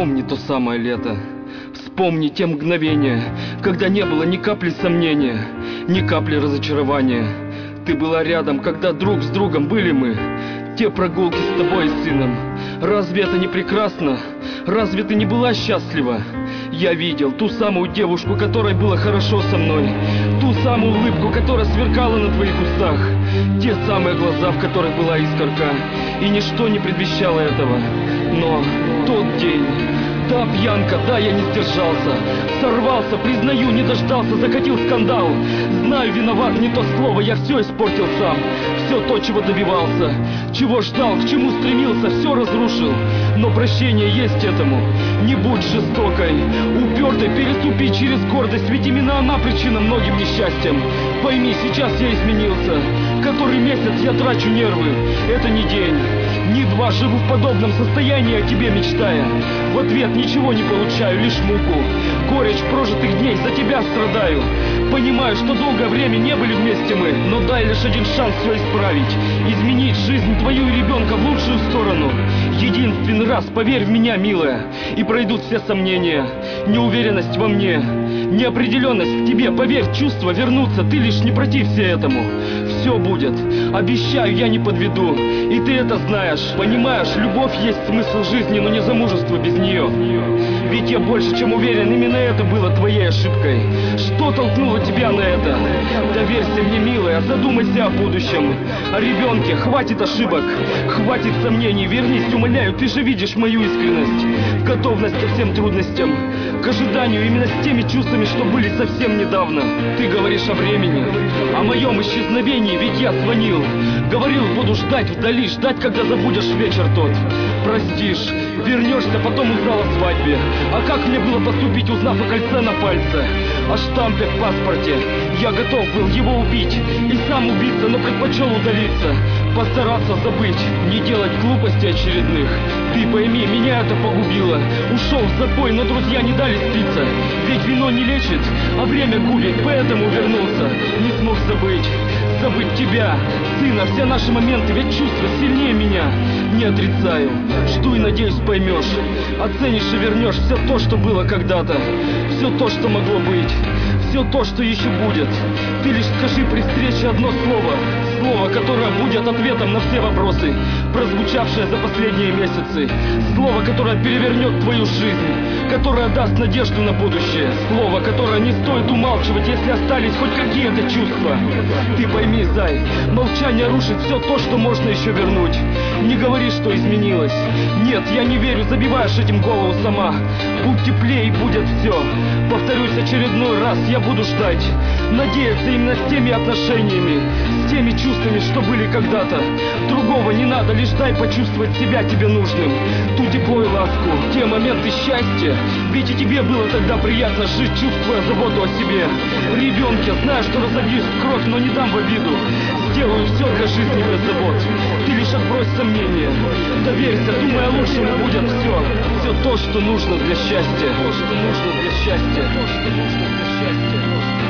Вспомни то самое лето, вспомни те мгновения, когда не было ни капли сомнения, ни капли разочарования. Ты была рядом, когда друг с другом были мы. Те прогулки с тобой и сыном. Разве это не прекрасно? Разве ты не была счастлива? Я видел ту самую девушку, которой было хорошо со мной. Ту самую улыбку, которая сверкала на твоих устах. Те самые глаза, в которых была искорка. И ничто не предвещало этого. Но тот день... Да, пьянка, да, я не сдержался. Сорвался, признаю, не дождался, закатил скандал. Знаю, виноват, не то слово, я все испортил сам. Все то, чего добивался, чего ждал, к чему стремился, все разрушил. Но прощение есть этому. Не будь жестокой, упертой, переступи через гордость. Ведь именно она причина многим несчастьям. Пойми, сейчас я изменился. Который месяц я трачу нервы. Это не день, не два, живу в подобном состоянии, о тебе мечтая. В ответ ничего не получаю, лишь муку. Горечь прожитых дней, за тебя страдаю. Понимаю, что долгое время не были вместе мы, но дай лишь один шанс все исправить. Изменить жизнь твою и ребенка в лучшую сторону. Единственный раз, поверь в меня, милая, и пройдут все сомнения. Неуверенность во мне, неопределенность в тебе. Поверь, чувства вернутся, ты лишь не протився этому. Все будет, обещаю, я не подведу. И ты это знаешь, понимаешь, любовь есть смысл жизни, но не замужество без нее. Ведь я больше чем уверен, именно это было твоей ошибкой. Что толкнуло тебя на это? Доверься мне, милая, задумайся о будущем. О ребенке, хватит ошибок, хватит сомнений. Вернись, умоляю, ты же видишь мою искренность, готовность ко всем трудностям, к ожиданию именно с теми чувствами, что были совсем недавно. Ты говоришь о времени, о моем исчезновении, ведь я звонил. Говорил, буду ждать вдали, ждать, когда забудешь вечер тот. Простишь, вернешься потом узнал о свадьбе. А как мне было поступить, узнав о кольце на пальце, о штампе в паспорте? Я готов был его убить и сам убиться, но предпочел удалиться. Постараться забыть, не делать глупостей очередных. Ты пойми, меня это погубило. Ушел в запой, но друзья не дали спиться. Ведь вино не лечит, а время губит. Поэтому вернулся, не смог забыть. Забыть тебя, сына, все наши моменты, ведь чувства сильнее меня. Не отрицаю, жду и надеюсь поймешь. Оценишь и вернешь все то, что было когда-то. Все то, что могло быть. Все то, что еще будет. Ты лишь скажи при встрече одно слово. Слово, которое будет ответом на все вопросы, прозвучавшее за последние месяцы. Слово, которое перевернет твою жизнь, которое даст надежду на будущее. Слово, которое не стоит умалчивать, если остались хоть какие-то чувства. Ты пойми, зай, молчание рушит все то, что можно еще вернуть. Не говори, что изменилось. Нет, я не верю, забиваешь этим голову сама. Будь теплее, и будет все. Повторюсь очередной раз, я буду ждать, надеяться именно с теми отношениями, с теми чувствами, что были когда-то. Другого не надо, лишь дай почувствовать себя тебе нужным. Ту тепло и ласку, те моменты счастья. Ведь и тебе было тогда приятно жить, чувствуя заботу о себе. Ребенке, знаю, что разобьюсь в кровь, но не дам в обиду. Сделаю все для жизни без забот. Ты лишь отбрось сомнения, доверься, думай о лучшем, и будет все. Все то, что нужно для счастья. То, что нужно для счастья. То, что нужно для счастья.